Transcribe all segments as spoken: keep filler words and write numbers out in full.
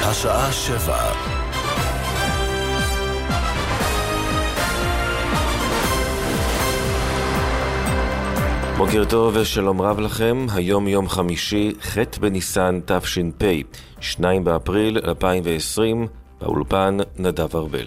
השעה שבע. בוקר טוב ושלום רב לכם. היום יום חמישי, ח' בניסן תש"פ, שני באפריל אלפיים ועשרים, באולפן נדב ארבל.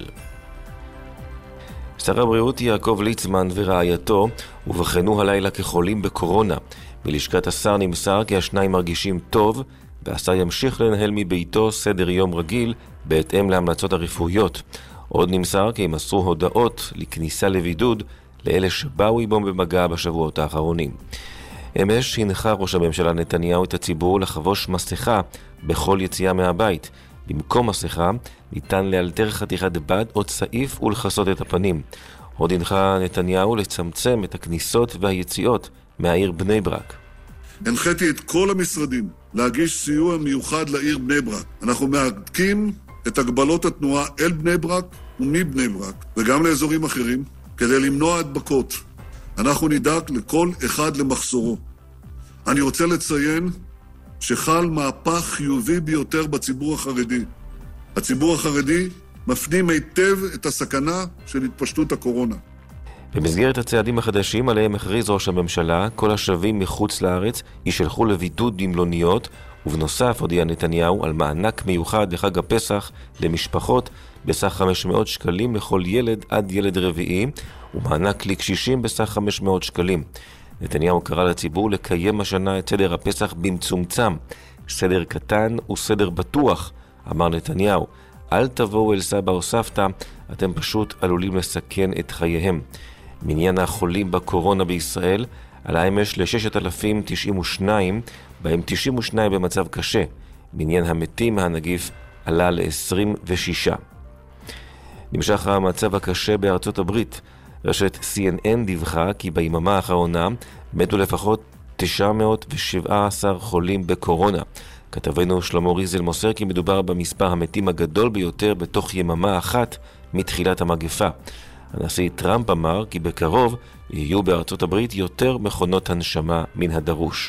שר הבריאות יעקב ליצמן ורעייתו ובחנו הלילה כחולים בקורונה. מלשכת השר נמסר כי השניים מרגישים טוב, והשר ימשיך לנהל מביתו סדר יום רגיל בהתאם להמלצות הרפואיות. עוד נמסר כי ימסרו הודעות לכניסה לבידוד לאלה שבאו עימם במגע בשבועות האחרונים. אמש הנחה ראש הממשלה נתניהו את הציבור לחבוש מסכה בכל יציאה מהבית. במקום מסכה ניתן לאלתר חתיכת בד או צעיף ולחסות את הפנים. עוד הנחה נתניהו לצמצם את הכניסות והיציאות מהעיר בני ברק. הנחיתי את כל המשרדים להגיש סיוע מיוחד לעיר בני ברק. אנחנו מעדכים את הגבלות התנועה אל בני ברק ומבני ברק וגם לאזורים אחרים כדי למנוע הדבקות. אנחנו נדאג לכל אחד למחסורו. אני רוצה לציין שחל מהפך חיובי ביותר בציבור החרדי. הציבור החרדי מפנים היטב את הסכנה של התפשטות הקורונה. במסגרת הצעדים החדשים עליהם הכריז ראש הממשלה, כל השבים מחוץ לארץ יישלחו לבידוד במלוניות, ובנוסף הודיע נתניהו על מענק מיוחד לחג הפסח למשפחות בסך חמש מאות שקלים לכל ילד עד ילד רביעי, ומענק לקשישים בסך חמש מאות שקלים. נתניהו קרא לציבור לקיים השנה את סדר הפסח במצומצם. סדר קטן וסדר בטוח, אמר נתניהו. אל תבואו אל סבא או סבתא, אתם פשוט עלולים לסכן את חייהם. מניין החולים בקורונה בישראל עלה אמש ל-ששת אלפים תשעים ושניים, בהם תשעים ושניים במצב קשה. מניין המתים מהנגיף עלה ל-עשרים ושש. נמשך המצב הקשה בארצות הברית. רשת סי אן אן דיווחה כי ביממה האחרונה מתו לפחות תשע מאות ושבע עשרה חולים בקורונה. כתבנו שלמה ריזל מוסר כי מדובר במספר המתים הגדול ביותר בתוך יממה אחת מתחילת המגפה. הנשיא טראמפ אמר כי בקרוב יהיו בארצות הברית יותר מכונות הנשמה מן הדרוש.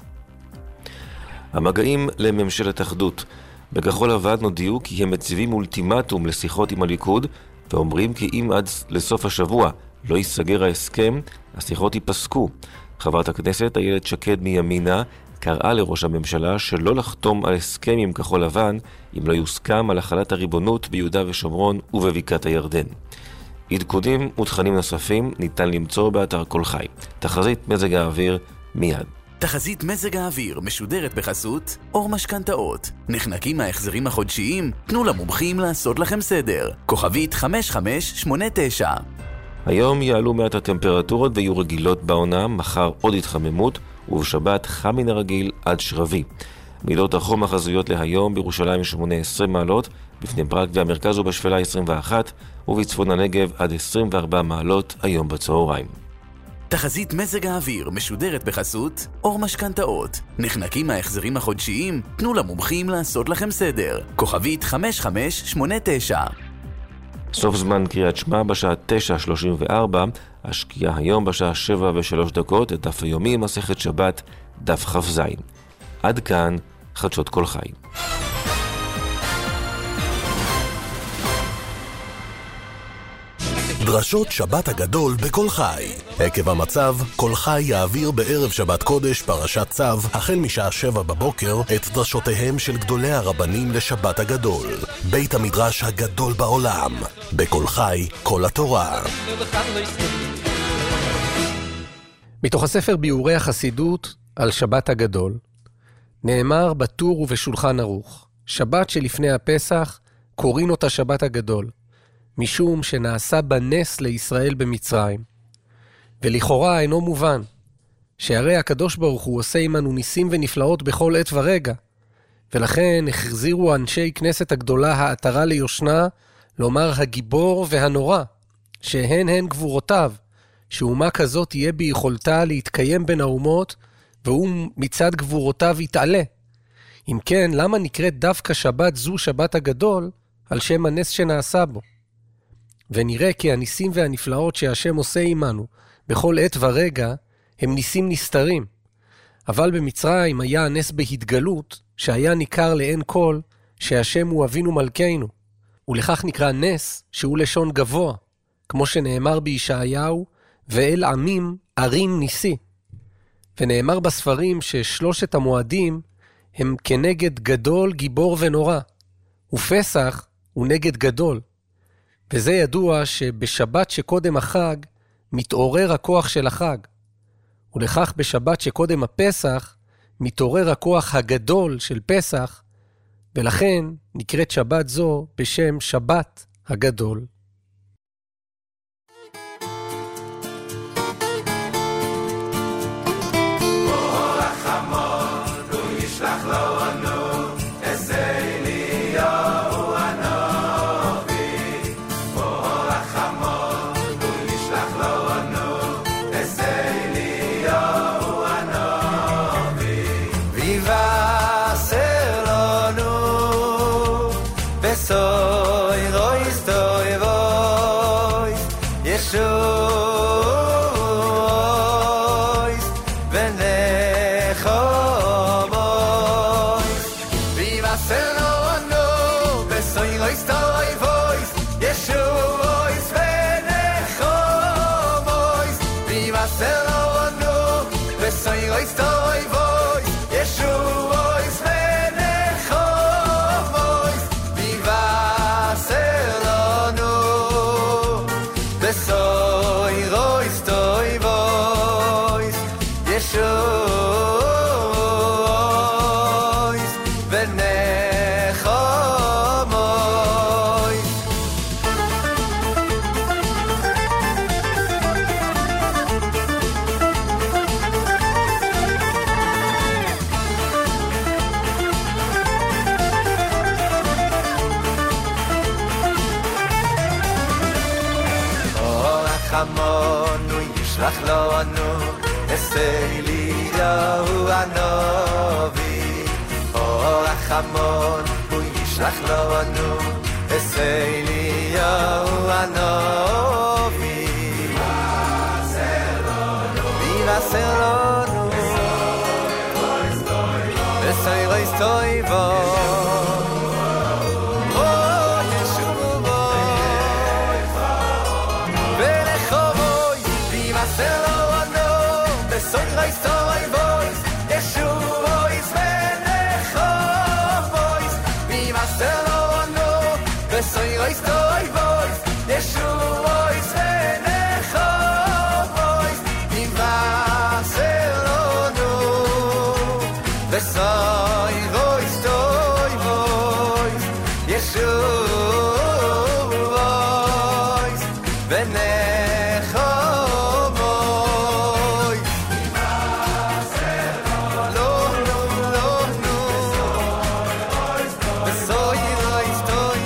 המגעים לממשלת אחדות. בכחול לבן הודיעו כי הם מציבים אולטימטום לשיחות עם הליכוד, ואומרים כי אם עד לסוף השבוע לא ייסגר ההסכם, השיחות ייפסקו. חברת הכנסת איילת שקד מימינה קראה לראש הממשלה שלא לחתום על הסכם עם כחול לבן אם לא יוסכם על החלת הריבונות ביהודה ושומרון ובבקעת הירדן. עדכונים ותכנים נוספים ניתן למצוא באתר כל חי. תחזית מזג האוויר מיד. תחזית מזג האוויר משודרת בחסות אור משכנתאות. נחנקים מההחזרים החודשיים? תנו למומחים לעשות לכם סדר. כוכבית חמש חמש שמונה תשע. היום יעלו מעט הטמפרטורות ויהיו רגילות בעונה, מחר עוד התחממות, ובשבת חם מן הרגיל עד שרבי. מידות החום החזויות להיום בירושלים שמונה עשרה מעלות, בפני ברק והמרכז ובשפלה עשרים ואחת, ובצפון הנגב עד עשרים וארבע מעלות היום בצהריים. תחזית מזג האוויר משודרת בחסות אור משכנתאות. נחנקים מההחזרים החודשיים? תנו למומחים לעשות לכם סדר. כוכבית חמש חמש שמונה תשע. סוף זמן קריאת שמע בשעה תשע שלושים וארבע, השקיעה היום בשעה שבע ושלוש דקות, את דף היומי מסכת שבת, דף ח"ז. עד כאן חדשות כל חי. דרשות שבת הגדול בכל חי. עקב המצב, כל חי יעביר בערב שבת קודש פרשת צו, החל משעה שבע בבוקר, את דרשותיהם של גדולי הרבנים לשבת הגדול. בית המדרש הגדול בעולם. בכל חי, כל התורה. מתוך הספר ביאורי החסידות על שבת הגדול, נאמר בטור ובשולחן ערוך, שבת שלפני הפסח קוראים אותה שבת הגדול, משום שנעשה בנס לישראל במצרים. ולכאורה אינו מובן, שהרי הקדוש ברוך הוא עושה עמנו ניסים ונפלאות בכל עת ורגע, ולכן החזירו אנשי כנסת הגדולה העטרה ליושנה, לומר הגיבור והנורא, שהן הן גבורותיו, שאומה כזאת תהיה ביכולתה להתקיים בין האומות, והוא מצד גבורותיו יתעלה. אם כן, למה נקראת דווקא שבת זו שבת הגדול, על שם הנס שנעשה בו? ונראה כי הניסים והנפלאות שהשם עושה עמנו בכל עת ורגע הם ניסים נסתרים. אבל במצרים היה הנס בהתגלות שהיה ניכר לעין כל שהשם הוא אבינו מלכנו, ולכך נקרא נס שהוא לשון גבוה, כמו שנאמר בישעיהו, ואל עמים ערים ניסי. ונאמר בספרים ששלושת המועדים הם כנגד גדול, גיבור ונורא, ופסח הוא נגד גדול. וזה ידוע שבשבת שקודם החג מתעורר הכוח של החג, ולכך בשבת שקודם הפסח מתעורר הכוח הגדול של פסח, ולכן נקראת שבת זו בשם שבת הגדול. המון הוא ישלח לנו אליהו הנביא ויבשר לנו בסוירו הסטויבו ישובו ולחובוי ויבשר לנו בסוירו הסטויבו ישובו Soy estoy voice, Yeshua is venecho voice, mi Barcelona. Soy estoy voice, Yeshua is venecho voice, mi Barcelona. No no no no. Soy estoy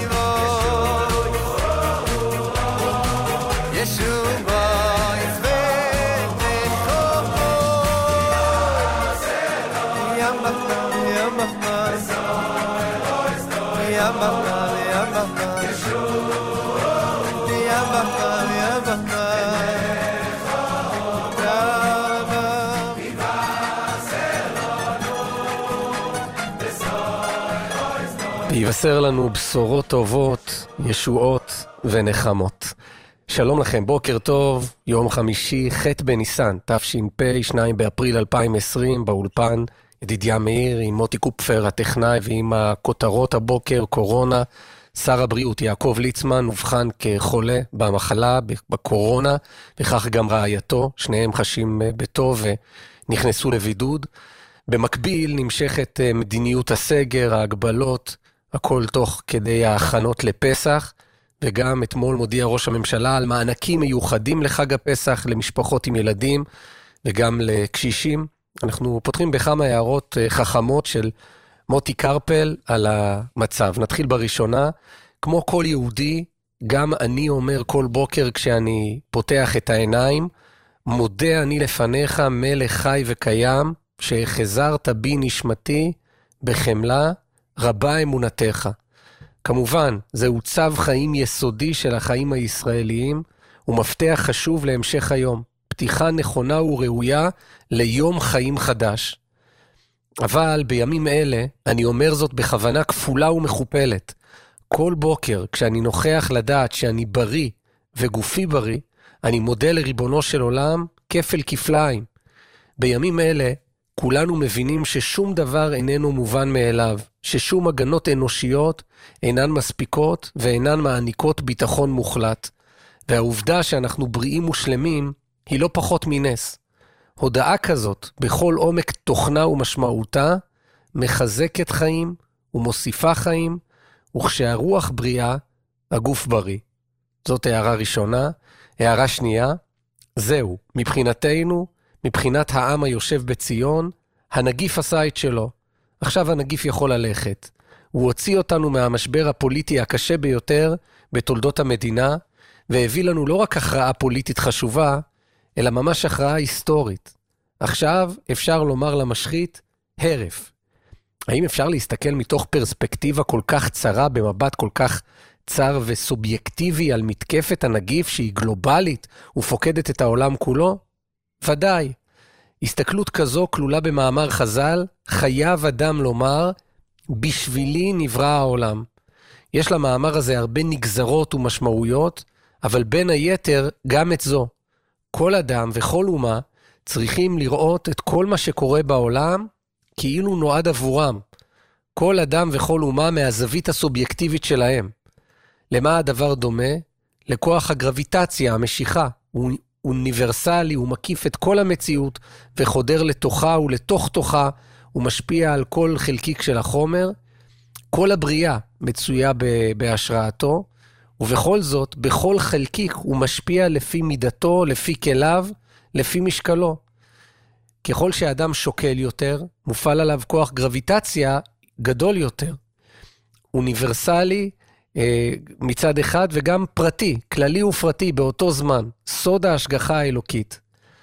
ויבשר לנו בשורות טובות, ישועות ונחמות. שלום לכם, בוקר טוב, יום חמישי, ח' בניסן, תש"פ, שניים באפריל אלפיים ועשרים, באולפן, ידידיה מאיר עם מוטי קופפר הטכנאי ועם הכותרות הבוקר, קורונה. שר הבריאות יעקב ליצמן הובחן כחולה במחלה, בקורונה, וכך גם רעייתו, שניהם חשים בטוב ונכנסו לבידוד. במקביל נמשכת מדיניות הסגר, ההגבלות, הכל תוך כדי ההכנות לפסח, וגם אתמול מודיע ראש הממשלה על מענקים מיוחדים לחג הפסח למשפחות עם ילדים וגם לקשישים. אנחנו פותחים בכמה הערות חכמות של מוטי קרפל על המצב. נתחיל בראשונה. כמו כל יהודי, גם אני אומר כל בוקר כשאני פותח את העיניים, מודה אני לפניך מלך חי וקיים, שהחזרת בי נשמתי בחמלה, רבה אמונתך. כמובן, זהו צו חיים יסודי של החיים הישראליים, ומפתח חשוב להמשך היום. פתיחה נכונה וראויה ליום חיים חדש. אבל בימים אלה אני אומר זאת בכוונה כפולה ומכופלת. כל בוקר כשאני נוכח לדעת שאני בריא וגופי בריא, אני מודה לריבונו של עולם כפל כפליים. בימים אלה כולנו מבינים ששום דבר איננו מובן מאליו, ששום הגנות אנושיות אינן מספיקות ואינן מעניקות ביטחון מוחלט. והעובדה שאנחנו בריאים ושלמים היא לא פחות מנס. הודעה כזאת בכל עומק תוכנה ומשמעותה מחזקת חיים ומוסיפה חיים, וכשהרוח בריאה, הגוף בריא. זאת הערה ראשונה. הערה שנייה, זהו, מבחינתנו, מבחינת העם היושב בציון, הנגיף עשה את שלו. עכשיו הנגיף יכול ללכת. הוא הוציא אותנו מהמשבר הפוליטי הקשה ביותר בתולדות המדינה, והביא לנו לא רק הכרעה פוליטית חשובה, אלא ממש הכרעה היסטורית. עכשיו אפשר לומר למשחית, הרף. האם אפשר להסתכל מתוך פרספקטיבה כל כך צרה, במבט כל כך צר וסובייקטיבי על מתקפת הנגיף שהיא גלובלית ופוקדת את העולם כולו? ודאי. הסתכלות כזו כלולה במאמר חז"ל, חייב אדם לומר, בשבילי נברא העולם. יש למאמר הזה הרבה נגזרות ומשמעויות, אבל בין היתר גם את זו. כל אדם וכל אומה צריכים לראות את כל מה שקורה בעולם כאילו נועד עבורם. כל אדם וכל אומה מהזווית הסובייקטיבית שלהם. למה הדבר דומה? לכוח הגרביטציה, המשיכה. הוא אוניברסלי, הוא מקיף את כל המציאות וחודר לתוכה ולתוך תוכה, הוא משפיע על כל חלקיק של החומר. כל הבריאה מצויה בהשראתו, ובכל זאת, בכל חלקיק הוא משפיע לפי מידתו, לפי כליו, לפי משקלו. ככל שהאדם שוקל יותר, מופעל עליו כוח גרביטציה גדול יותר. אוניברסלי אה, מצד אחד וגם פרטי, כללי ופרטי באותו זמן. סוד ההשגחה האלוקית.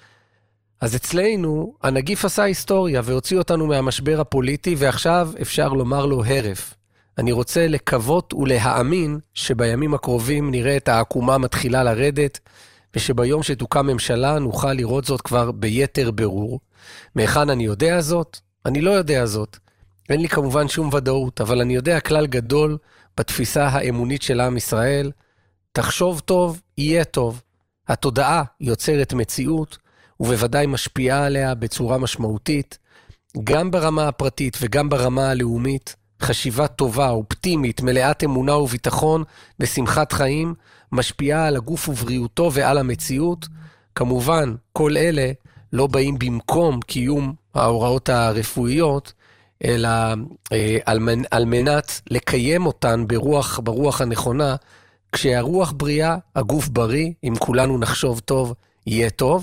אז אצלנו הנגיף עשה היסטוריה והוציא אותנו מהמשבר הפוליטי, ועכשיו אפשר לומר לו הרף. אני רוצה לקוות ולהאמין שבימים הקרובים נראה את העקומה מתחילה לרדת, ושביום שתוקם ממשלה נוכל לראות זאת כבר ביתר ברור. מאחן אני יודע זאת? אני לא יודע זאת. אין לי כמובן שום ודאות, אבל אני יודע כלל גדול בתפיסה האמונית של עם ישראל. תחשוב טוב, יהיה טוב. התודעה יוצרת מציאות, ובוודאי משפיעה עליה בצורה משמעותית, גם ברמה הפרטית וגם ברמה הלאומית. חשיבה טובה, אופטימית, מלאת אמונה וביטחון ושמחת חיים, משפיעה על הגוף ובריאותו ועל המציאות. כמובן, כל אלה לא באים במקום קיום ההוראות הרפואיות, אלא אה, על, מנ, על מנת לקיים אותן ברוח, ברוח הנכונה. כשהרוח בריאה, הגוף בריא, אם כולנו נחשוב טוב, יהיה טוב.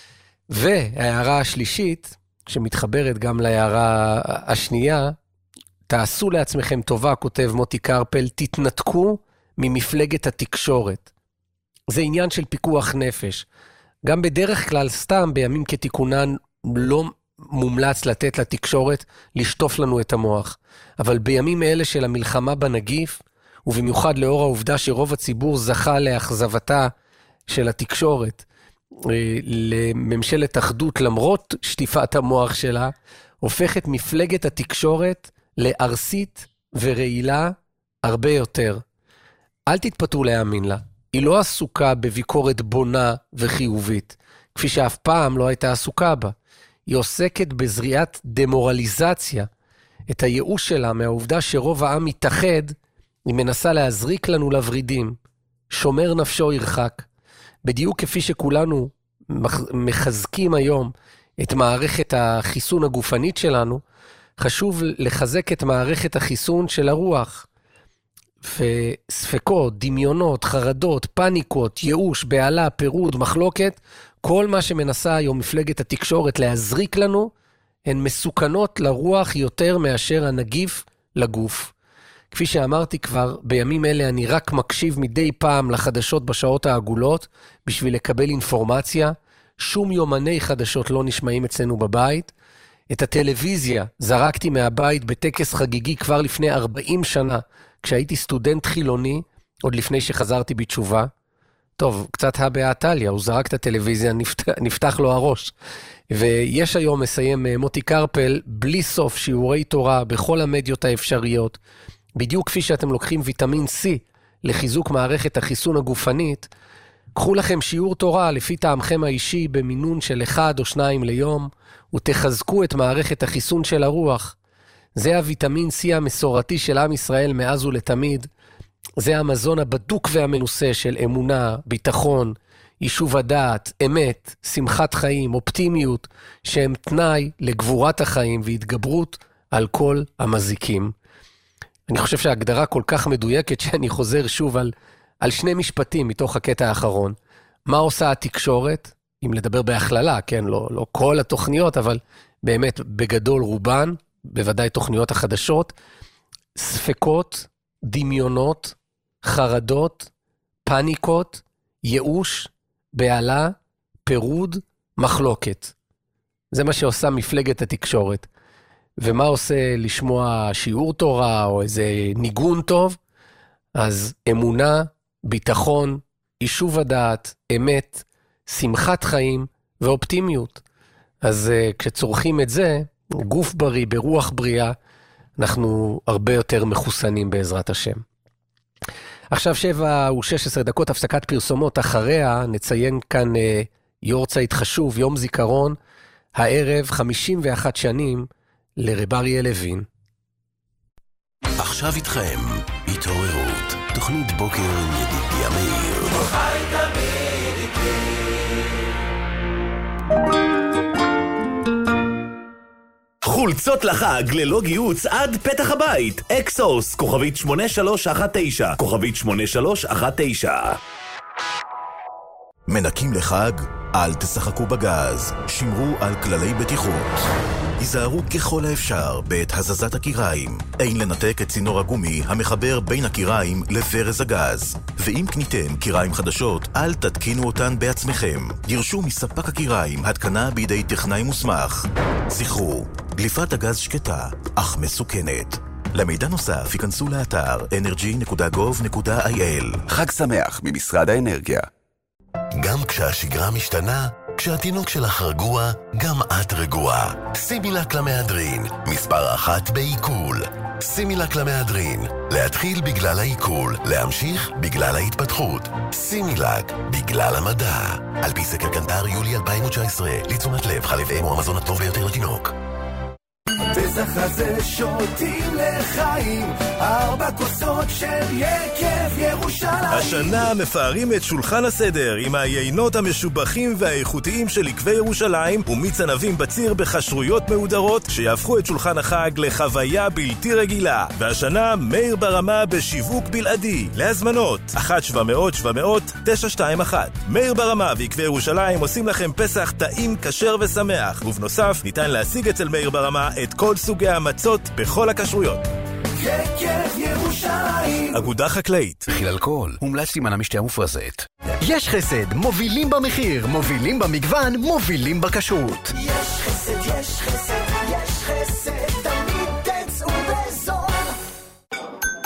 וההערה השלישית, שמתחברת גם להערה השנייה, תעשו לעצמכם טובה, כותב מוטי קרפל, תתנתקו ממפלגת התקשורת. זה עניין של פיקוח נפש. גם בדרך כלל סתם בימים כתיקונן לא מומלץ לתת לתקשורת לשטוף לנו את המוח. אבל בימים אלה של המלחמה בנגיף, ובמיוחד לאור העובדה שרוב הציבור זכה לאכזבתה של התקשורת, לממשלת אחדות למרות שטיפת המוח שלה, הופכת מפלגת התקשורת לארסית ורעילה הרבה יותר. אל תתפתו להאמין לה. היא לא עסוקה בביקורת בונה וחיובית, כפי שאף פעם לא הייתה עסוקה בה. היא עוסקת בזריעת דמורליזציה. את הייאוש שלה מהעובדה שרוב העם מתאחד, היא מנסה להזריק לנו לברידים. שומר נפשו ירחק. בדיוק כפי שכולנו מחזקים היום את מערכת החיסון הגופנית שלנו, חשוב לחזק את מערכת החיסון של הרוח. וספקות, דמיונות, חרדות, פניקות, ייאוש, בעלה, פירוד, מחלוקת, כל מה שמנסה היום מפלגת התקשורת להזריק לנו, הן מסוכנות לרוח יותר מאשר הנגיף לגוף. כפי שאמרתי כבר, בימים אלה אני רק מקשיב מדי פעם לחדשות בשעות העגולות, בשביל לקבל אינפורמציה. שום יומני חדשות לא נשמעים אצלנו בבית. את הטלוויזיה זרקתי מהבית בטקס חגיגי כבר לפני ארבעים שנה, כשהייתי סטודנט חילוני, עוד לפני שחזרתי בתשובה. טוב, קצת הבאה טליה, הוא זרק את הטלוויזיה, נפתח, נפתח לו הראש. ויש היום, מסיים מוטי קרפל, בלי סוף שיעורי תורה בכל המדיות האפשריות, בדיוק כפי שאתם לוקחים ויטמין C לחיזוק מערכת החיסון הגופנית, קחו לכם שיעור תורה לפי טעמכם האישי במינון של אחד או שניים ליום, ותחזקו את מערכת החיסון של הרוח. זה הוויטמין C המסורתי של עם ישראל מאז ולתמיד. זה המזון הבדוק והמנוסה של אמונה, ביטחון, יישוב הדעת, אמת, שמחת חיים, אופטימיות, שהם תנאי לגבורת החיים והתגברות על כל המזיקים. אני חושב שההגדרה כל כך מדויקת שאני חוזר שוב על, על שני משפטים מתוך הקטע האחרון. מה עושה התקשורת? אם לדבר בהכללה, כן, לא, לא כל התוכניות, אבל באמת בגדול רובן, בוודאי תוכניות החדשות, ספקות, דמיונות, חרדות, פניקות, ייאוש, בעלה, פירוד, מחלוקת. זה מה שעושה מפלגת התקשורת. ומה עושה לשמוע שיעור תורה או איזה ניגון טוב? אז אמונה, ביטחון, יישוב הדעת, אמת, שמחת חיים ואופטימיות. אז uh, כשצורכים את זה, גוף בריא, ברוח בריאה, אנחנו הרבה יותר מחוסנים בעזרת השם. עכשיו שבע ושש עשרה דקות הפסקת פרסומות, אחריה נציין כאן uh, יורצייט חשוב, יום זיכרון, הערב חמישים ואחת שנים לרב אריה לוין. עכשיו איתכם, התעוררות, תוכנית בוקר עם ידידיה מאיר. חי תמיד איתי. חולצות לחג ללא גיוץ עד פתח הבית. אקסוס, כוכבית שמונה שלוש אחת תשע, כוכבית שמונה שלוש אחת תשע. מנקים לחג? אל תשחקו בגז, שמרו על כללי בטיחות. היזהרו ככל האפשר בעת הזזת הקיריים. אין לנתק את צינור הגומי המחבר בין הקיריים לברז הגז. ואם קניתם קיריים חדשות, אל תתקינו אותן בעצמכם. דרשו מספק הקיריים התקנה בידי טכנאי מוסמך. זכרו, דליפת הגז שקטה, אך מסוכנת. למידע נוסף ייכנסו לאתר אנרג'י נקודה גוב נקודה איי אל. חג שמח ממשרד האנרגיה. גם כשהשגרה משתנה, כשהתינוק שלך רגוע, גם את רגועה. סימילק למהדרין, מספר אחת בעיכול. סימילק למהדרין, להתחיל בגלל העיכול, להמשיך בגלל ההתפתחות. סימילק, בגלל המדע. על פי סקר קנטר יולי אלפיים תשע עשרה, לתשומת לב, חלב אם הוא המזון הטוב ביותר לתינוק. פסח הזה שותים לחיים, ארבע כוסות של יקב ירושלים. השנה מפארים את שולחן הסדר עם היינות המשובחים והאיכותיים של יקבי ירושלים ומיץ ענבים בציר בחשרויות מהודרות שיהפכו את שולחן החג לחוויה בלתי רגילה. והשנה מאיר ברמה בשיווק בלעדי. להזמנות אחת שבע מאות שבע מאות תשע שתיים אחת. מאיר ברמה ויקבי ירושלים עושים לכם פסח טעים, כשר ושמח, ובנוסף ניתן להשיג אצל מאיר ברמה את כל סוגי המצות בכל הכשרויות. יקב ירושלים. אגודה חקלאית. מכיל אלכוהול, מומלץ להימנע משתייה מופרזת. יש חסד, מובילים במחיר, מובילים במגוון, מובילים בכשרות. יש חסד, יש חסד, יש חסד, תמיד תצאו בזול.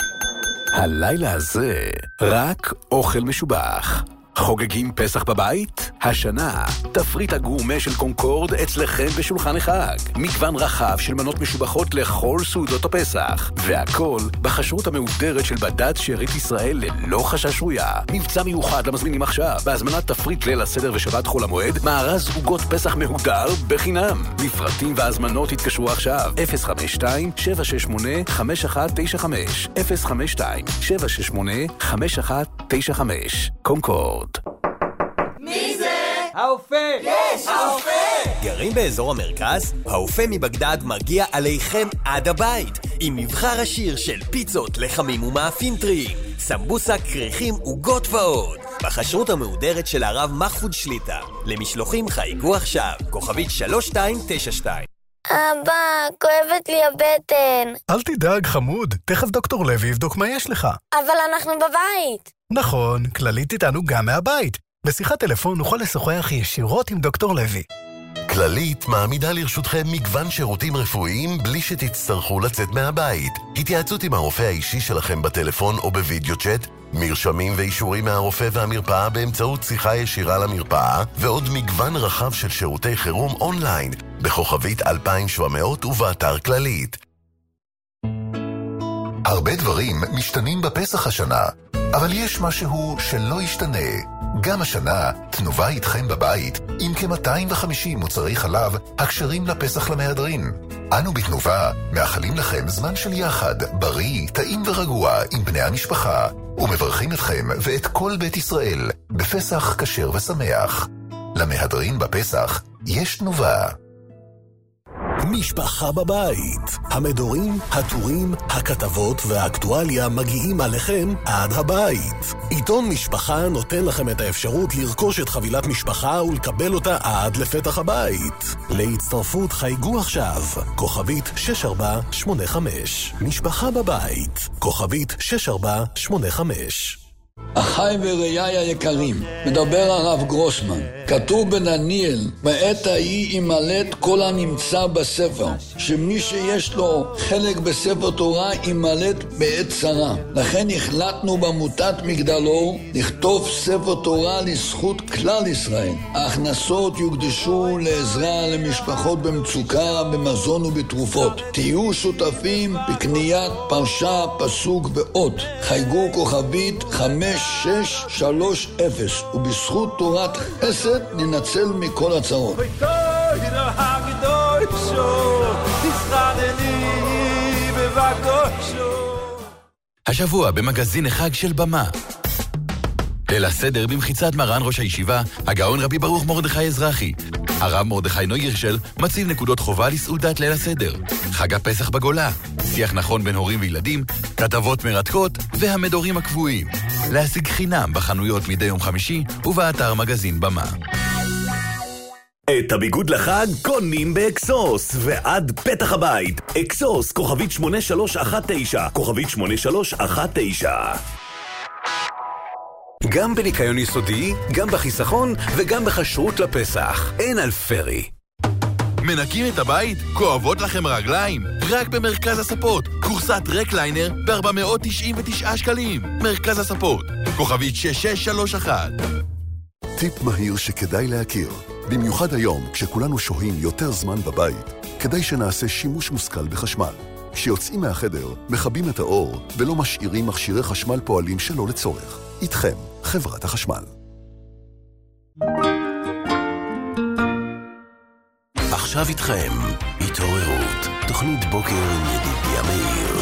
הלילה הזה רק אוכל משובח. חוגגים פסח בבית? השנה, תפריט הגורמה של קונקורד אצלכם בשולחן החג. מגוון רחב של מנות משובחות לכל סעודות הפסח. והכל בחשרות המאובדרת של בד"ץ שארית ישראל ללא חשש רויה. מבצע מיוחד למזמינים עכשיו. בהזמנת תפריט ליל הסדר ושבת חול המועד, מארז עוגות פסח מהודר בחינם. לפרטים והזמנות התקשרו עכשיו. אפס חמש שתיים שבע שש שמונה חמש אחת תשע חמש אפס חמש שתיים שבע שש שמונה חמש אחת תשע חמש. קונקורד. מי זה? האופה! יש! האופה! גרים באזור המרכז? האופה מבגדד מגיע עליכם עד הבית עם מבחר עשיר של פיצות, לחמים ומאפים טריים, סמבוסה, קריחים, עוגות ועוד בחשרות המהודרת של הרב מחפוד שליטה. למשלוחים חייגו עכשיו, כוכבית שלוש שתיים תשע שתיים. אבא, כואבת לי הבטן. אל תדאג חמוד, תכף דוקטור לוי יבדוק מה יש לך. אבל אנחנו בבית. נכון, כללית איתנו גם מהבית. בשיחת טלפון נוכל לשוחח ישירות עם דוקטור לוי. כללית מעמידה לרשותכם מגוון שירותים רפואיים בלי שתצטרכו לצאת מהבית. התייעצות עם הרופא האישי שלכם בטלפון או בווידאו צ'אט, מרשמים ואישורים מהרופא והמרפאה באמצעות שיחה ישירה למרפאה, ועוד מגוון רחב של שירותי חירום אונליין, בכוכבית אלפיים שבע מאות ובאתר כללית. הרבה דברים משתנים בפסח השנה, אבל יש משהו שלא ישתנה. גם השנה, תנובה איתכם בבית, עם כ-מאתיים וחמישים מוצרי חלב הקשרים לפסח למהדרין. אנו בתנובה מאחלים לכם זמן של יחד, בריא, טעים ורגוע עם בני המשפחה, ומברכים אתכם ואת כל בית ישראל בפסח כשר ושמח. למהדרין בפסח יש תנובה. משפחה בבית. המדורים, הטורים, הכתבות והאקטואליה מגיעים עליכם עד הבית. עיתון משפחה נותן לכם את האפשרות לרכוש את חבילת משפחה ולקבל אותה עד לפתח הבית. להצטרפות חייגו עכשיו, כוכבית שש ארבע שמונה חמש. משפחה בבית, כוכבית שש ארבע שמונה חמש. אחי וראיי היקרים, מדבר הרב גרוסמן. כתוב בדניאל, בעת ההיא ימלט כל הנמצא בספר, שמי שיש לו חלק בספר תורה ימלט בעת צרה. לכן החלטנו בעמותת מגדלור לכתוב ספר תורה לזכות כלל ישראל. ההכנסות יוקדשו לעזרה למשפחות במצוקה, במזון ובתרופות. תהיו שותפים בקניית פרשה, פסוק ועוד. חייגו כוכבית חמש שש שלוש אפס, ובזכות תורת חסד ננצל מכל הצרות. השבוע במגזין החג של במה. ליל הסדר במחיצת מרן ראש הישיבה, הגאון רבי ברוך מרדכי אזרחי. הרב מרדכי נוירשל מציב נקודות חובה לסעודת ליל הסדר. חג הפסח בגולה, שיח נכון בין הורים וילדים, כתבות מרתקות והמדורים הקבועים. להשיג חינם בחנויות מדי יום חמישי ובאתר מגזין במה. את הביגוד לחג קונים באקסוס, ועד פתח הבית. אקסוס, כוכבית שמונה שלוש אחת תשע, כוכבית שמונה שלוש אחת תשע. גם בניקיון יסודי, גם בחיסכון וגם בחשרות לפסח. אין על פרי. מנקים את הבית? כואבות לכם רגליים? רק במרכז הספות. קורסת רקליינר ב-ארבע מאות תשעים ותשעה שקלים. מרכז הספות. כוכבית שש שש שלוש אחת. טיפ מהיר שכדאי להכיר. במיוחד היום, כשכולנו שוהים יותר זמן בבית, כדאי שנעשה שימוש מושכל בחשמל. כשיוצאים מהחדר, מכבים את האור ולא משאירים מכשירי חשמל פועלים שלא לצורך. איתכם, חברת החשמל. עכשיו איתכם, התעוררות, תוכנית בוקר עם ידידיה מאיר.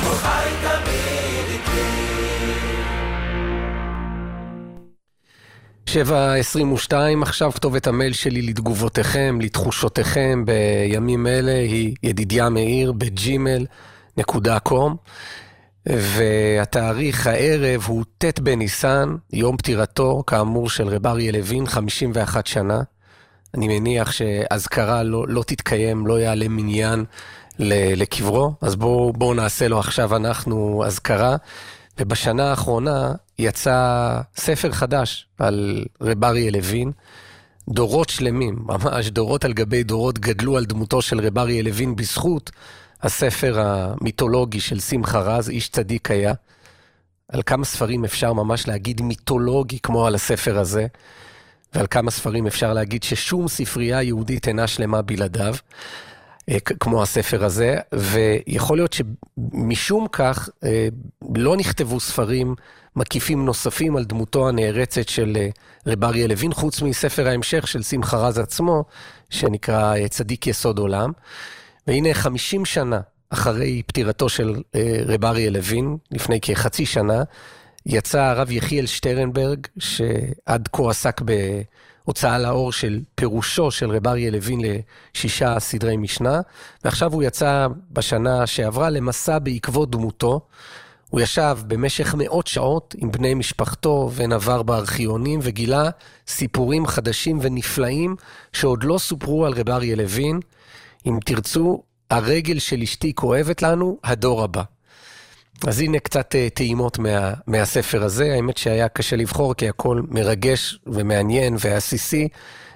שבע עשרים ושתיים, עכשיו כתובת המייל שלי לתגובותיכם, לתחושותיכם בימים אלה היא ידידיה מאיר בג'ימל נקודה קום, והתאריך הערב הוא ט' בניסן, יום פטירתו כאמור של רב אריה לוין, חמישים ואחת שנה. אני מניח שהזכרה לא, לא תתקיים, לא יעלה מניין לקברו, אז בואו בוא נעשה לו עכשיו אנחנו הזכרה. ובשנה האחרונה יצא ספר חדש על רב אריה לוין. דורות שלמים, ממש דורות על גבי דורות, גדלו על דמותו של רב אריה לוין בזכות הספר המיתולוגי של שמחה רז, איש צדיק היה. על כמה ספרים אפשר ממש להגיד מיתולוגי כמו על הספר הזה, ועל כמה ספרים אפשר להגיד ששום ספרייה יהודית אינה שלמה בלעדיו, כמו הספר הזה, ויכול להיות שמשום כך לא נכתבו ספרים מקיפים נוספים על דמותו הנערצת של רב אריה לוין, חוץ מספר ההמשך של שמחה רז עצמו, שנקרא צדיק יסוד עולם. והנה חמישים שנה אחרי פטירתו של רב אריה לוין, לפני כחצי שנה, יצא הרב יחיאל שטרנברג, שעד כה עסק בהוצאה לאור של פירושו של רב אריה לוין לשישה סדרי משנה, ועכשיו הוא יצא בשנה שעברה למסע בעקבות דמותו. הוא ישב במשך מאות שעות עם בני משפחתו ונבר בארכיונים, וגילה סיפורים חדשים ונפלאים שעוד לא סופרו על רב אריה לוין. אם תרצו, הרגל של אשתי כואבת לנו, הדור הבא. אז הנה קצת טעימות מה, מהספר הזה. האמת שהיה קשה לבחור כי הכל מרגש ומעניין ועסיסי,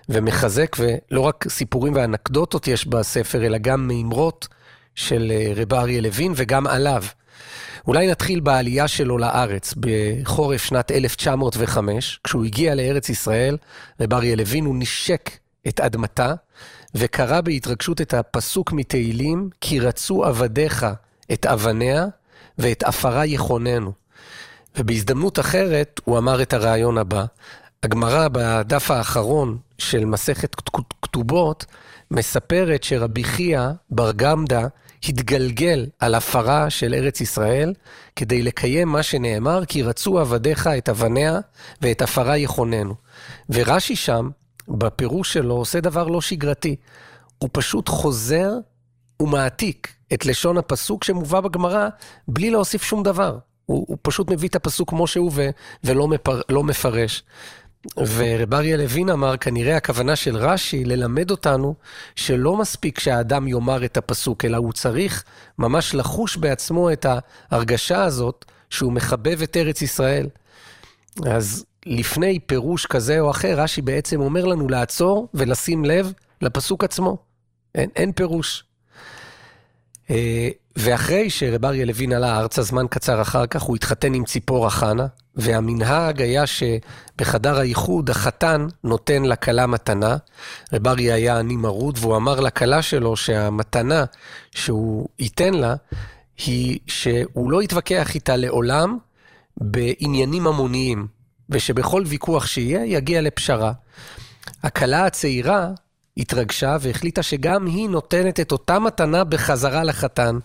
ומחזק, ולא רק סיפורים ואנקדוטות יש בספר, אלא גם מאמרות של רב אריה לוין וגם עליו. אולי נתחיל בעלייה שלו לארץ, בחורף שנת אלף תשע מאות וחמש, כשהוא הגיע לארץ ישראל, רב אריה לוין, הוא נשק את אדמתה, וקרא בהתרגשות את הפסוק מתהילים, כי רצו עבדיך את אבניה, ואת אפרה יכוננו. ובהזדמנות אחרת, הוא אמר את הרעיון הבא, הגמרא בדף האחרון של מסכת כתובות, מספרת שרבי חייא בר גמדא, התגלגל על הפרה של ארץ ישראל, כדי לקיים מה שנאמר, כי רצו עבדיך את אבניה ואת הפרה יכוננו. ורש"י שם, בפירוש שלו, עושה דבר לא שגרתי. הוא פשוט חוזר ומעתיק את לשון הפסוק שמובא בגמרא, בלי להוסיף שום דבר. הוא, הוא פשוט מביא את הפסוק כמו שהוא ו, ולא מפר, לא מפרש. ורב אריה לוין אמר, כנראה הכוונה של רש"י ללמד אותנו שלא מספיק שהאדם יאמר את הפסוק, אלא הוא צריך ממש לחוש בעצמו את ההרגשה הזאת שהוא מחבב את ארץ ישראל. אז לפני פירוש כזה או אחר, רש"י בעצם אומר לנו לעצור ולשים לב לפסוק עצמו. אין, אין פירוש. ואחרי שרב אריה לוין עלה ארצה, זמן קצר אחר כך, הוא התחתן עם ציפורה חנה, והמנהג היה שבחדר הייחוד החתן נותן לכלה מתנה. רב אריה היה עני מרוד, והוא אמר לכלה שלו שהמתנה שהוא ייתן לה, היא שהוא לא יתווכח איתה לעולם בעניינים המוניים, ושבכל ויכוח שיהיה יגיע לפשרה. הכלה הצעירה התרגשה והחליטה שגם היא נותנת את אותה מתנה בחזרה לחתן.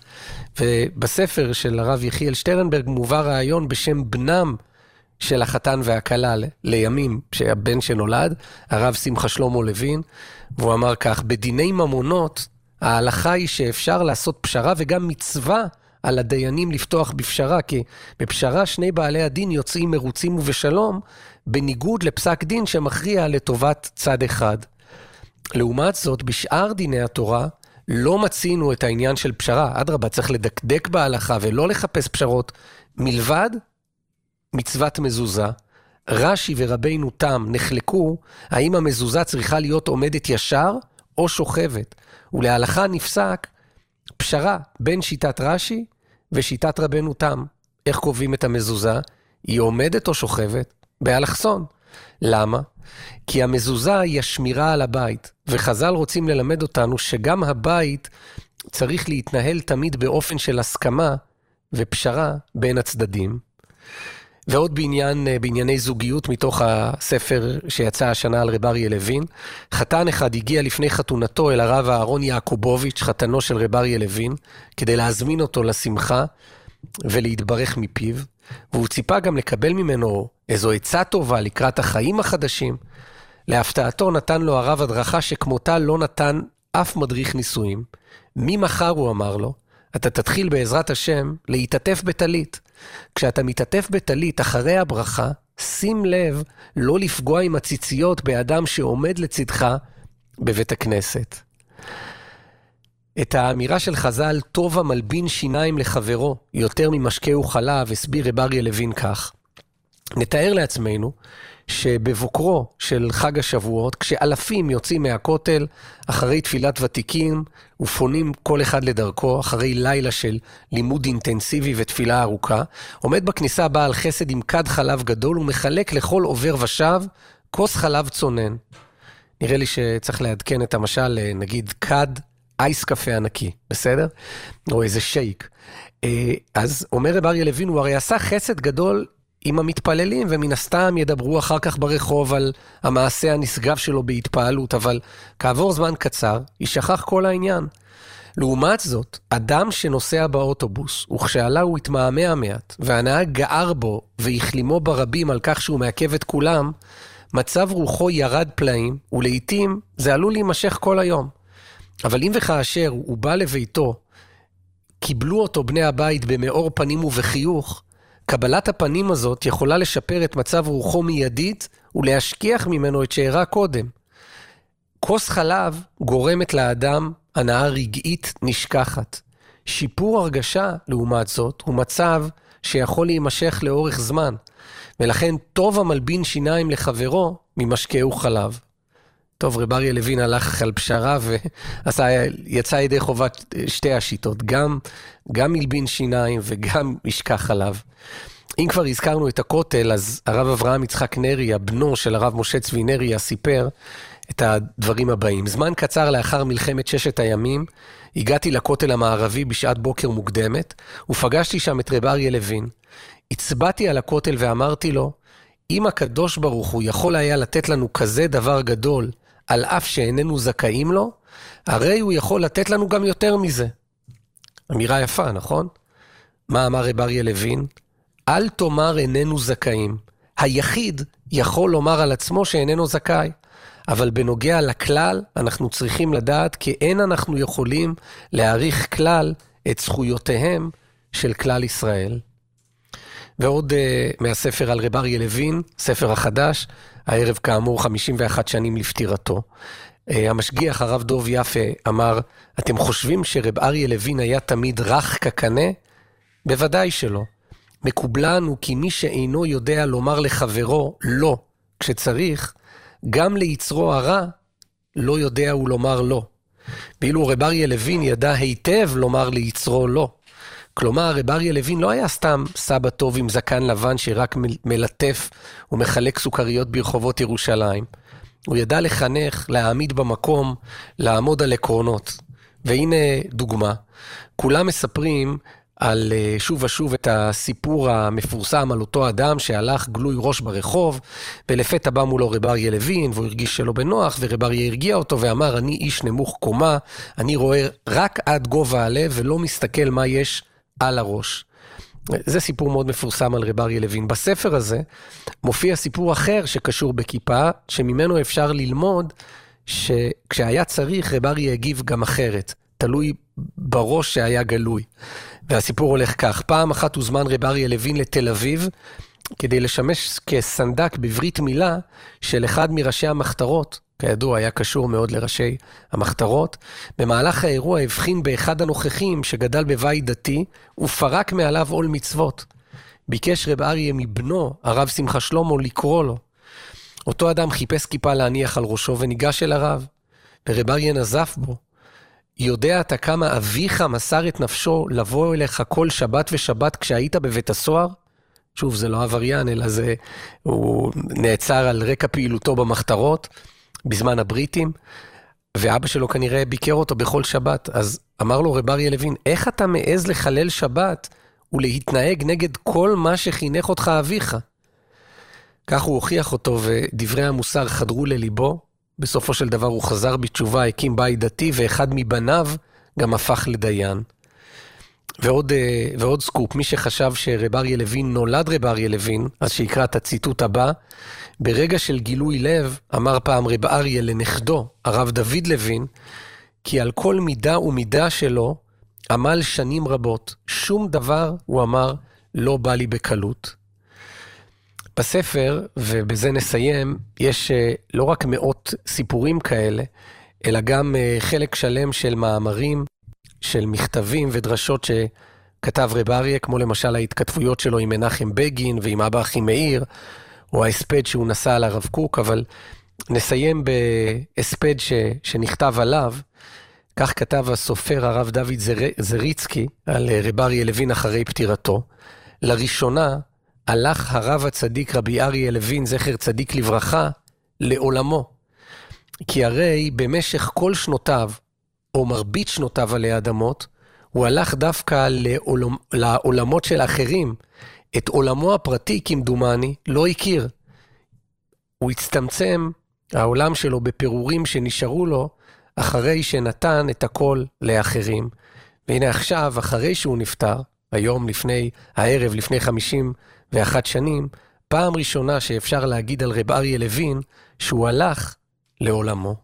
ובספר של הרב יחיאל שטרנברג מובא רעיון בשם בנם של החתן והכלה לימים שהבן שנולד, הרב שמחה שלמה לוין, והוא אמר כך, בדיני ממונות ההלכה היא שאפשר לעשות פשרה וגם מצווה על הדיינים לפתוח בפשרה, כי בפשרה שני בעלי הדין יוצאים מרוצים ובשלום, בניגוד לפסק דין שמכריע לטובת צד אחד. לעומת זאת, בשאר דיני התורה, לא מצינו את העניין של פשרה. אדרבה, צריך לדקדק בהלכה ולא לחפש פשרות. מלבד מצוות מזוזה, רש"י ורבינו תם נחלקו, האם המזוזה צריכה להיות עומדת ישר או שוכבת. ולהלכה נפסק פשרה בין שיטת רש"י ושיטת רבינו תם. איך קובעים את המזוזה? היא עומדת או שוכבת? באלכסון. למה? כי המזוזה היא השמירה על הבית, וחז"ל רוצים ללמד אותנו שגם הבית צריך להתנהל תמיד באופן של הסכמה ופשרה בין הצדדים. ועוד בעניין, בענייני זוגיות מתוך הספר שיצא השנה על רב אריה לוין, חתן אחד הגיע לפני חתונתו אל הרב אהרון יעקובוביץ', חתנו של רב אריה לוין, כדי להזמין אותו לשמחה ולהתברך מפיו, והוא ציפה גם לקבל ממנו איזו עצה טובה לקראת החיים החדשים. להפתעתו נתן לו הרב הדרכה שכמותה לא נתן אף מדריך נישואים. ממחר הוא אמר לו, אתה תתחיל בעזרת השם להתעטף בטלית. כשאתה מתעטף בטלית אחרי הברכה, שים לב לא לפגוע עם הציציות באדם שעומד לצדך בבית הכנסת. את האמירה של חז"ל, טוב המלבין שיניים לחברו, יותר ממשקהו חלב, הסביר רב אריה לוין כך. נתאר לעצמנו שבבוקרו של חג השבועות, כשאלפים יוצאים מהכותל, אחרי תפילת ותיקים, ופונים כל אחד לדרכו, אחרי לילה של לימוד אינטנסיבי ותפילה ארוכה, עומד בכניסה בעל חסד עם כד חלב גדול, ומחלק לכל עובר ושב כוס חלב צונן. נראה לי שצריך לעדכן את המשל, נגיד כד אייס קפה ענקי, בסדר? או איזה שייק. אז אומר רב אריה לוין, הוא הרי עשה חסד גדול עם המתפללים, ומן הסתם ידברו אחר כך ברחוב על המעשה הנשגב שלו בהתפעלות, אבל כעבור זמן קצר, ישכח כל העניין. לעומת זאת, אדם שנוסע באוטובוס, וכשעלה הוא התמהמה מעט, והנהג גער בו והחלימו ברבים על כך שהוא מעכב את כולם, מצב רוחו ירד פלאים, ולעיתים זה עלול להימשך כל היום. אבל אם וכאשר הוא בא לביתו, קיבלו אותו בני הבית במאור פנים ובחיוך, קבלת הפנים הזאת יכולה לשפר את מצב רוחו מיידית ולהשכיח ממנו את שערה קודם. כוס חלב גורמת לאדם הנאה רגעית נשכחת. שיפור הרגשה, לעומת זאת, הוא מצב שיכול להימשך לאורך זמן, ולכן טוב המלבין שיניים לחברו ממשקהו חלב. טוב, רב אריה לוין הלך על פשרה ויצא ידי חובת שתי השיטות, גם, גם מלבין שיניים וגם משכח חלב. אם כבר הזכרנו את הכותל, אז הרב אברהם יצחק נריה, בנו של הרב משה צבי נריה, סיפר את הדברים הבאים. זמן קצר לאחר מלחמת ששת הימים, הגעתי לכותל המערבי בשעת בוקר מוקדמת, ופגשתי שם את רב אריה לוין. הצבעתי על הכותל ואמרתי לו, אם הקדוש ברוך הוא יכול היה לתת לנו כזה דבר גדול, על אף שאיננו זכאים לו, הרי הוא יכול לתת לנו גם יותר מזה. אמירה יפה, נכון? מה אמר רב אריה לוין? אל תאמר איננו זכאים. היחיד יכול לומר על עצמו שאיננו זכאי. אבל בנוגע לכלל, אנחנו צריכים לדעת כי אין אנחנו יכולים להעריך כלל את זכויותיהם של כלל ישראל. ועוד uh, מהספר על רב אריה לוין, ספר החדש, הערב כאמור חמישים ואחת שנים לפטירתו. Uh, המשגיח הרב דוב יפה אמר, אתם חושבים שרב אריה לוין היה תמיד רך כקנה? בוודאי שלא. מקובלן הוא כי מי שאינו יודע לומר לחברו לא כשצריך, גם ליצרו הרע לא יודע הוא לומר לא. ואילו רב אריה לוין ידע היטב לומר ליצרו לא. כלומר, רב אריה לוין לא היה סתם סבא טוב עם זקן לבן שרק מלטף ומחלק סוכריות ברחובות ירושלים. הוא ידע לחנך, להעמיד במקום, לעמוד על עקרונות. והנה דוגמה. כולם מספרים על שוב ושוב את הסיפור המפורסם על אותו אדם שהלך גלוי ראש ברחוב, ולפתע בא מולו רב אריה לוין, והוא הרגיש שלא בנוח, ורב אריה הרגיע אותו ואמר, אני איש נמוך קומה, אני רואה רק עד גובה הלב, ולא מסתכל מה יש על הראש. זה סיפור מאוד מפורסם על רב אריה לוין. בספר הזה מופיע סיפור אחר שקשור בכיפה, שממנו אפשר ללמוד שכשהיה צריך רב אריה הגיב גם אחרת, תלוי בראש שהיה גלוי. והסיפור הולך כך, פעם אחת הוזמן רב אריה לוין לתל אביב, כדי לשמש כסנדק בברית מילה של אחד מראשי המחתרות, כידוע היה קשור מאוד לראשי המחתרות. במהלך האירוע הבחין באחד הנוכחים שגדל בבית דתי, ופרק מעליו עול מצוות. ביקש רב אריה מבנו, הרב שמחה שלמה, לקרוא לו. אותו אדם חיפש כיפה להניח על ראשו וניגש אל הרב, ורב אריה נזף בו. יודע אתה כמה אביך מסר את נפשו לבוא אליך כל שבת ושבת כשהיית בבית הסוהר? שוב, זה לא עבריין, אלא זה, הוא נעצר על רקע פעילותו במחתרות, בזמן הבריטים, ואבא שלו כנראה ביקר אותו בכל שבת. אז אמר לו רב אריה לוין, איך אתה מעז לחלל שבת ולהתנהג נגד כל מה שחינך אותך אביך? כך הוא הוכיח אותו, ודברי המוסר חדרו לליבו. בסופו של דבר הוא חזר בתשובה, הקים בית דתי, ואחד מבניו גם הפך לדיין. ועוד, ועוד סקופ, מי שחשב שרב אריה לוין נולד רב אריה לוין, אז שיקרא את הציטוט הבא, ברגע של גילוי לב, אמר פעם רב אריה לנכדו, הרב דוד לוין, כי על כל מידה ומידה שלו, עמל שנים רבות, שום דבר, הוא אמר, לא בא לי בקלות. בספר, ובזה נסיים, יש לא רק מאות סיפורים כאלה, אלא גם חלק שלם של מאמרים, של מכתבים ודרשות שכתב רב אריה, כמו למשל ההתכתבויות שלו עם מנחם בגין ועם אבא אחי מאיר, או ההספד שהוא נשא על הרב קוק, אבל נסיים בהספד ש, שנכתב עליו. כך כתב הסופר הרב דוד זר, זריצקי על רב אריה לוין אחרי פטירתו. לראשונה הלך הרב הצדיק רבי אריה לוין, זכר צדיק לברכה, לעולמו. כי הרי במשך כל שנותיו, או מרבית שנותיו עלי אדמות, הוא הלך דווקא לעולמ, לעולמות של אחרים. את עולמו הפרטי, כמדומני, לא הכיר. הוא הצטמצם, העולם שלו, בפירורים שנשארו לו, אחרי שנתן את הכל לאחרים. והנה עכשיו, אחרי שהוא נפטר, היום לפני, הערב לפני חמישים ואחת שנים, פעם ראשונה שאפשר להגיד על רב אריה לוין, שהוא הלך לעולמו.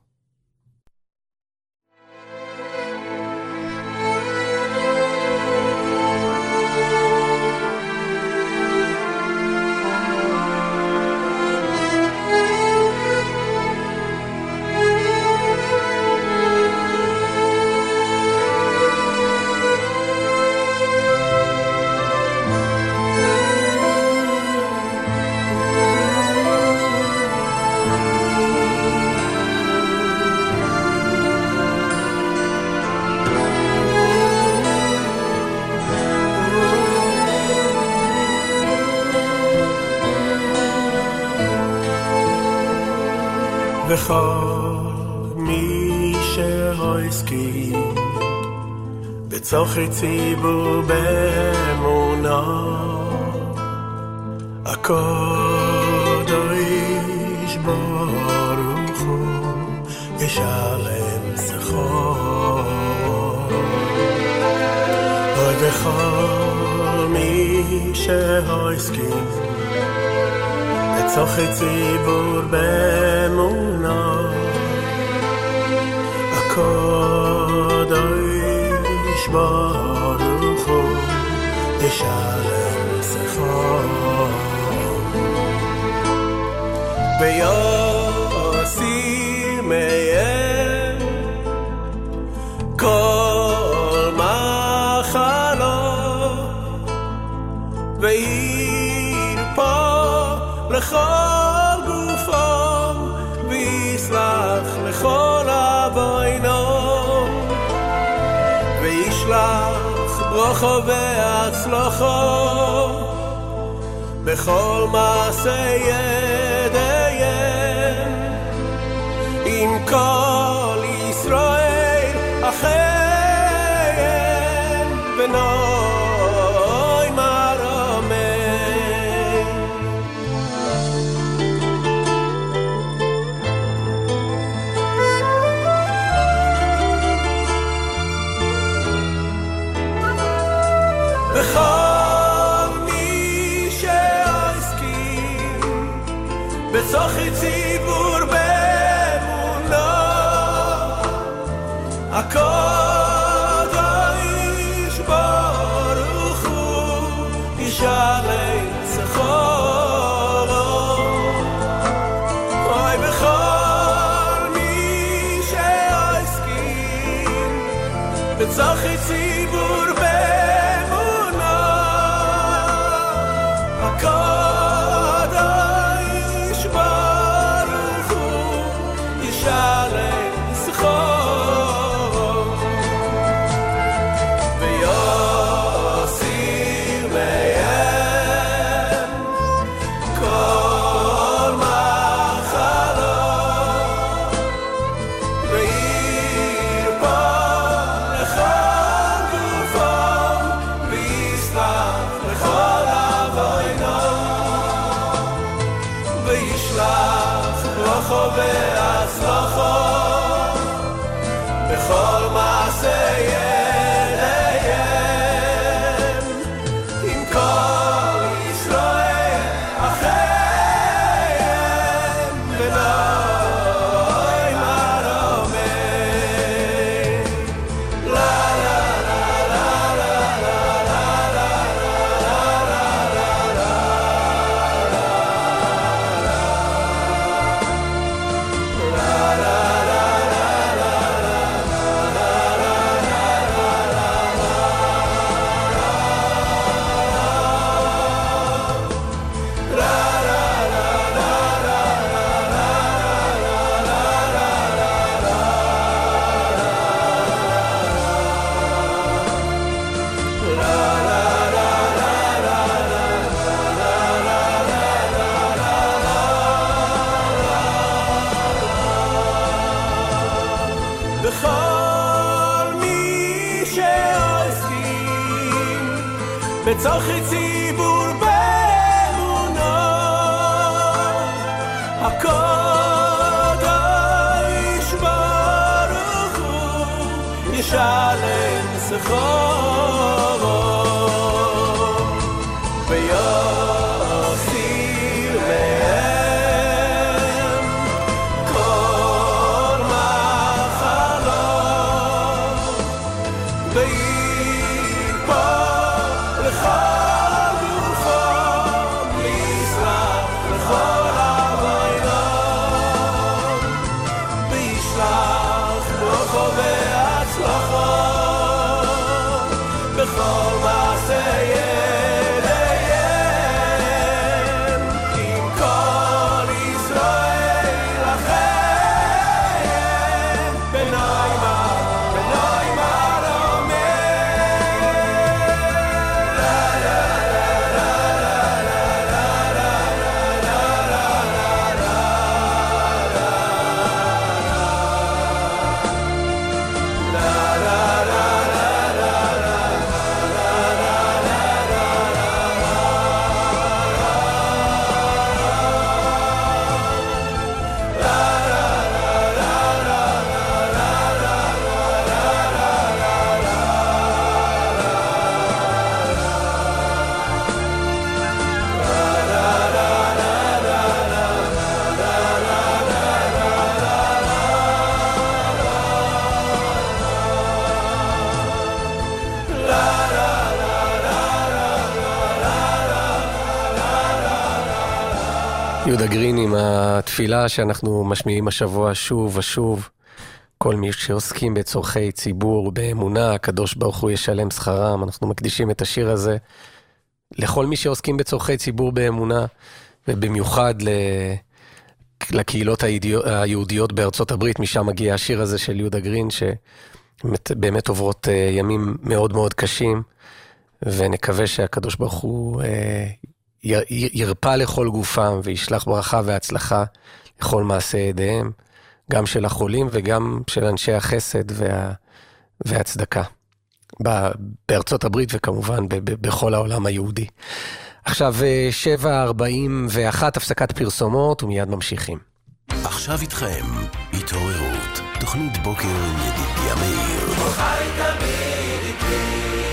וכל מי שהסכים בצורכי ציבור באמונה הקודש ברוך הוא ישלם שכר וכל מי שהסכים בצורכי ציבור באמונה הקודש ברוך הוא ישלם שכר ויוסיר מהם כל מחלו וירפא לכל גופם ויסלח לכל עוונם וישלח ברכה והצלחה בכל מעשה ידיהם עם כל ישראל אחיהם ונוי מרמי בכל מי שהסכים בצורכי ציבור באמונה הקודש ברוך הוא ישלם שכר אוי בכל מי שהסכים בצורכי ציבור באמונה הקודש ברוך הוא ישלם שכר בכל מעשה ידיהם עם כל ישראל אחיהם ונוי מרמי לה לה לה לה לה לה לה בצורכי ציבור באמונה הקודש ברוך הוא ישלם שכר ויוסיר מהם כל מחלות וירפא לכל גופם ויסלח לכל עוונם וישלח ברכה והצלחה בכל מה יהודה גרין עם התפילה שאנחנו משמיעים השבוע שוב ושוב. כל מי שעוסקים בצורכי ציבור, באמונה, הקדוש ברוך הוא ישלם שכרם. אנחנו מקדישים את השיר הזה לכל מי שעוסקים בצורכי ציבור באמונה, ובמיוחד לקהילות היהודיות בארצות הברית. משם מגיע השיר הזה של יהודה גרין, שבאמת עוברות ימים מאוד מאוד קשים, ונקווה שהקדוש ברוך הוא ירפא לכל גופם וישלח ברכה והצלחה לכל מעשי ידיהם, גם של החולים וגם של אנשי החסד וה, והצדקה בארצות הברית וכמובן ב, ב, בכל העולם היהודי. עכשיו שבע ארבעים ואחת, הפסקת פרסומות ומיד ממשיכים. עכשיו איתכם התעוררות, תוכנית בוקר עם ידידיה מאיר. חי תמיד איתי.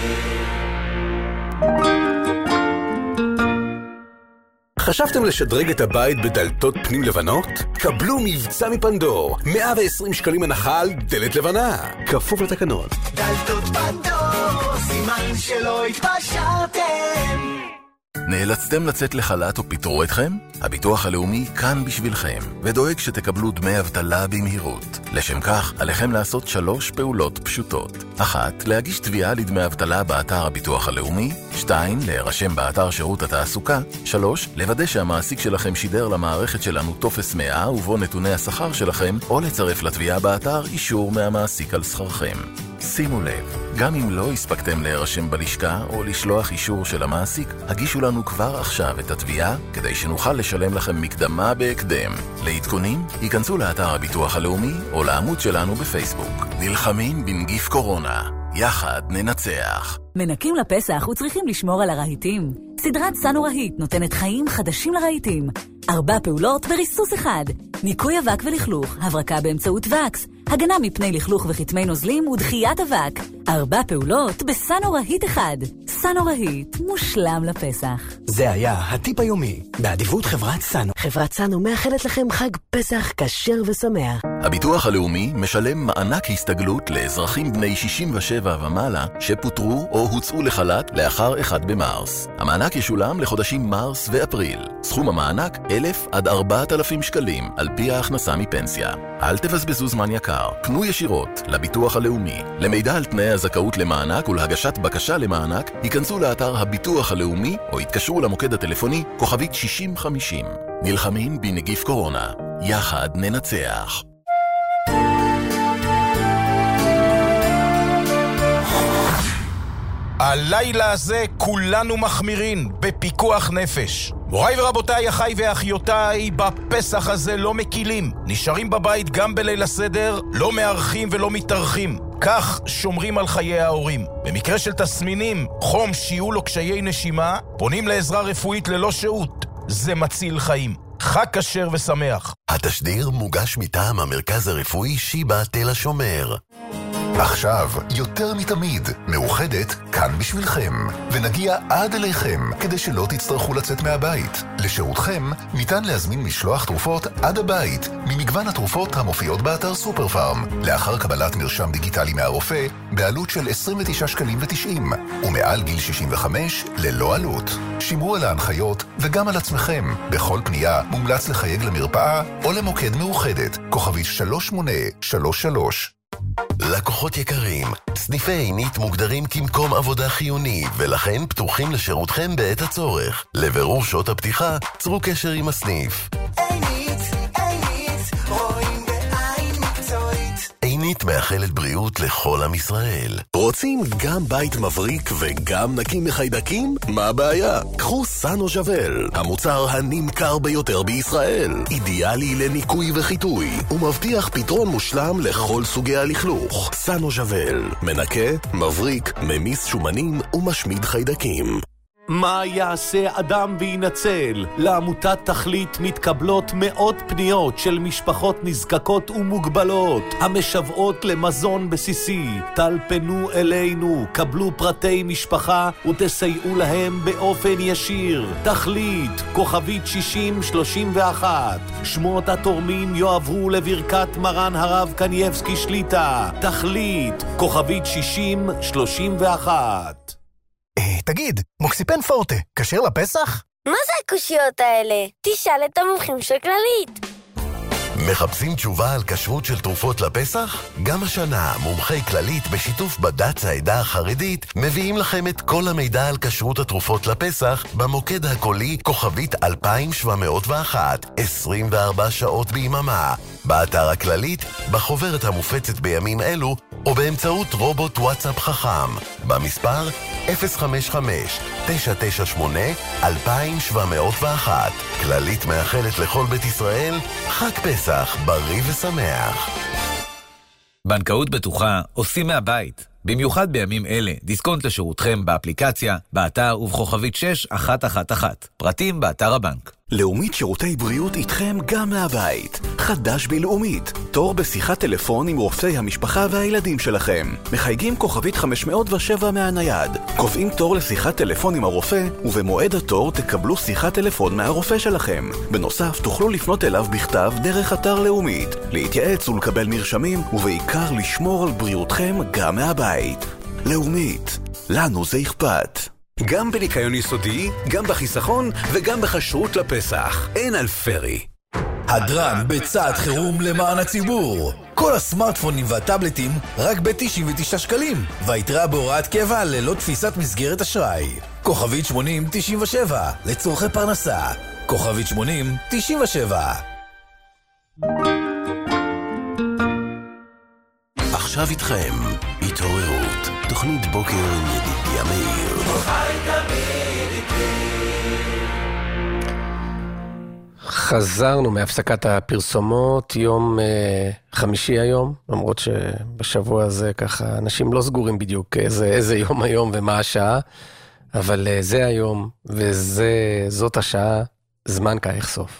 חשבתם לשדרג את הבית בדלתות פנים לבנות? קבלו מבצע מפנדור, מאה ועשרים שקלים הנחה על דלת לבנה, כפוף לתקנון. דלתות פנדור, סימן שלא התפשרתם. נאלצתם לצאת לחל"ת או פיטרו אתכם? הביטוח הלאומי כאן בשבילכם, ודואג שתקבלו דמי אבטלה במהירות. לשם כך, עליכם לעשות שלוש פעולות פשוטות. אחת, להגיש תביעה לדמי אבטלה באתר הביטוח הלאומי. שתיים, להירשם באתר שירות התעסוקה. שלוש, לוודא שהמעסיק שלכם שידר למערכת שלנו טופס מאה ובו נתוני השכר שלכם, או לצרף לתביעה באתר אישור מהמעסיק על שכרכם. שימו לב, גם אם לא הספקתם להירשם בלשכה או לשלוח אישור של המעסיק, הגישו לנו כבר עכשיו את התביעה כדי שנוכל לשלם לכם מקדמה בהקדם. לעדכונים, היכנסו לאתר הביטוח הלאומי או לעמוד שלנו בפייסבוק. נלחמים בנגיף קורונה. יחד ננצח. מנקים לפסח וצריכים לשמור על הרהיטים. סדרת סנו רהיט נותנת חיים חדשים לרהיטים. ארבע פעולות בריסוס אחד. ניקוי אבק ולכלוך, הברקה באמצעות וקס, הגנה מפני לכלוך וחתמי נוזלים ודחיית אבק. ארבע פעולות בסנו רהיט אחד. סנו רהיט, מושלם לפסח. זה היה הטיפ היומי, באדיבות חברת סנו. חברת סנו מאחלת לכם חג פסח כשר ושמח. הביטוח הלאומי משלם מענק הסתגלות לאזרחים בני שישים ושבע ומעלה שפוטרו או הוצאו לחל"ת לאחר אחד במרס. המענק ישולם לחודשים מרס ואפריל. סכום המענק אלף עד ארבעת אלפים שקלים על פי ההכנסה מפנסיה. אל תבזבזו זמן יקר, פנו ישירות לביטוח הלאומי. למידע על תנאי הזכאות למענק ולהגשת בקשה למענק, היכנסו לאתר הביטוח הלאומי או התקשרו למוקד הטלפוני כוכבית שישים חמישים. נלחמים בנגיף קורונה. יחד ננצח. הלילה הזה כולנו מחמירים בפיקוח נפש. מוריי ורבותיי, אחיי ואחיותיי, בפסח הזה לא מקילים. נשארים בבית גם בליל הסדר, לא מארחים ולא מתארחים. כך שומרים על חיי ההורים. במקרה של תסמינים, חום, שיעול או קשיי נשימה, פונים לעזרה רפואית ללא שהות. זה מציל חיים. חג כשר ושמח. התשדיר מוגש מטעם המרכז הרפואי שיבא תל השומר. עכשיו, יותר מתמיד, מאוחדת כאן בשבילכם, ונגיע עד אליכם, כדי שלא תצטרכו לצאת מהבית. לשירותכם, ניתן להזמין משלוח תרופות עד הבית, ממגוון התרופות המופיעות באתר סופר פארם, לאחר קבלת מרשם דיגיטלי מהרופא, בעלות של עשרים ותשעה שקלים ותשעים, ומעל גיל שישים וחמש, ללא עלות. שמרו על ההנחיות, וגם על עצמכם. בכל פנייה, מומלץ לחייג למרפאה, או למוקד מאוחדת, כוכבית שלוש שמונה שלוש שלוש. לקוחות יקרים, סניפי עינית מוגדרים כמקום עבודה חיוני ולכן פתוחים לשירותכם בעת הצורך. לבירור שעות הפתיחה, צרו קשר עם הסניף. עינית, עינית, רואים בעין מקצועית. עינית מאחלת בריאות לכל עם ישראל. רוצים גם בית מבריק וגם נקי מחיידקים? מה הבעיה? קחו סנו ז'וול, המוצר הנמכר ביותר בישראל. אידיאלי לניקוי וחיטוי, ומבטיח פתרון מושלם לכל סוגי הלכלוך. סנו ז'וול, מנקה, מבריק, ממיס שומנים ומשמיד חיידקים. מה יעשה אדם וינצל? לעמותת תכלית מתקבלות מאות פניות של משפחות נזקקות ומוגבלות המשוועות למזון בסיסי. טלפנו אלינו, קבלו פרטי משפחה ותסייעו להם באופן ישיר. תכלית, כוכבית שישים שלושים ואחת. שמות התורמים יועברו לברכת מרן הרב קנייבסקי שליטה. תכלית, כוכבית שישים שלושים ואחת. תגיד, מוקסיפן פורטה, כשר לפסח? מה זה הקושיות האלה? תשאל את המומחים של כללית. מחפשים תשובה על כשרות של תרופות לפסח? גם השנה מומחי כללית בשיתוף בד"ץ העדה החרדית מביאים לכם את כל המידע על כשרות התרופות לפסח במוקד הקולי כוכבית אלפיים שבע מאות ואחת, עשרים וארבע שעות ביממה, באתר הכללית, בחוברת המופצת בימים אלו או באמצעות רובוט וואטסאפ חכם במספר אפס חמש חמש תשע תשע שמונה אלפיים שבע מאות ואחת. כללית מאחלת לכל בית ישראל חג פסח בריא ושמח. בנקאות בטוחה עושים מהבית. במיוחד בימים אלה, דיסקונט לשירותכם באפליקציה, באתר ובכוכבית שש אחת אחת אחת. פרטים באתר הבנק. לאומית שירותי בריאות איתכם גם מהבית. חדש בלאומית. תור בשיחת טלפון עם רופאי המשפחה והילדים שלכם. מחייגים כוכבית חמש מאות ושבע מהנייד. קובעים תור לשיחת טלפון עם הרופא, ובמועד התור תקבלו שיחת טלפון מהרופא שלכם. בנוסף, תוכלו לפנות אליו בכתב דרך אתר לאומית, להתייעץ ולקבל מרשמים, ובעיקר לשמור על בריאותכם גם מהבית. לאומית. לנו זה אכפת. גם בניקיון יסודי, גם בחיסכון וגם בחשרות לפסח. אין על פרי. הדרן בצעד חירום למען הציבור. כל הסמארטפונים והטאבלטים רק ב-תשעים ותשעה שקלים, והיתרה בהוראת קבע ללא תפיסת מסגרת אשראי. כוכבית שמונים תשעים ושבע לצורכי פרנסה. כוכבית שמונים תשעים ושבע. עכשיו איתכם, התעוררות, תוכנית בוקר עם ידידיה מאיר. חזרנו מהפסקת הפרסומות, יום אה, חמישי היום, למרות שבשבוע הזה ככה אנשים לא סגורים בדיוק איזה, איזה יום היום ומה השעה, אבל אה, זה היום וזאת השעה, זמן כהחשוף.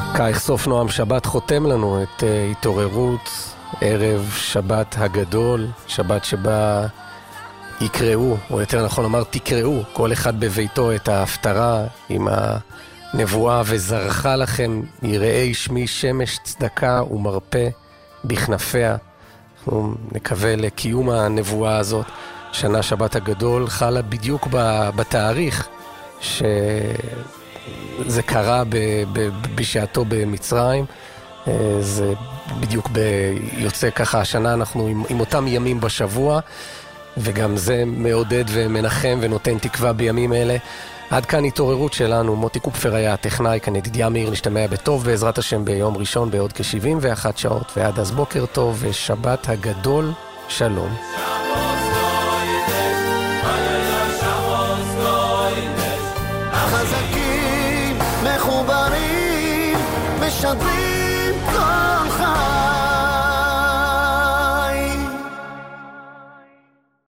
כך סוף נועם שבת חותם לנו את uh, התעוררות ערב שבת הגדול, שבת שבה יקראו, או יותר נכון לומר תקראו, כל אחד בביתו את ההפטרה עם הנבואה וזרחה לכם יראי שמי שמש צדקה ומרפא בכנפיה. אנחנו נקווה לקיום הנבואה הזאת. שנה שבת הגדול חלה בדיוק בתאריך שזה קרה ב, ב, בשעתו במצרים. זה בדיוק ביוצא ככה, השנה אנחנו עם, עם אותם ימים בשבוע, וגם זה מעודד ומנחם ונותן תקווה בימים אלה. עד כאן התעוררות שלנו. מוטי קופפר היה הטכנאי, כאן ידידיה מאיר, נשתמע בטוב בעזרת השם ביום ראשון בעוד כ-שבעים ואחת שעות, ועד אז בוקר טוב ושבת הגדול, שלום. החזקים מחוברים משדרים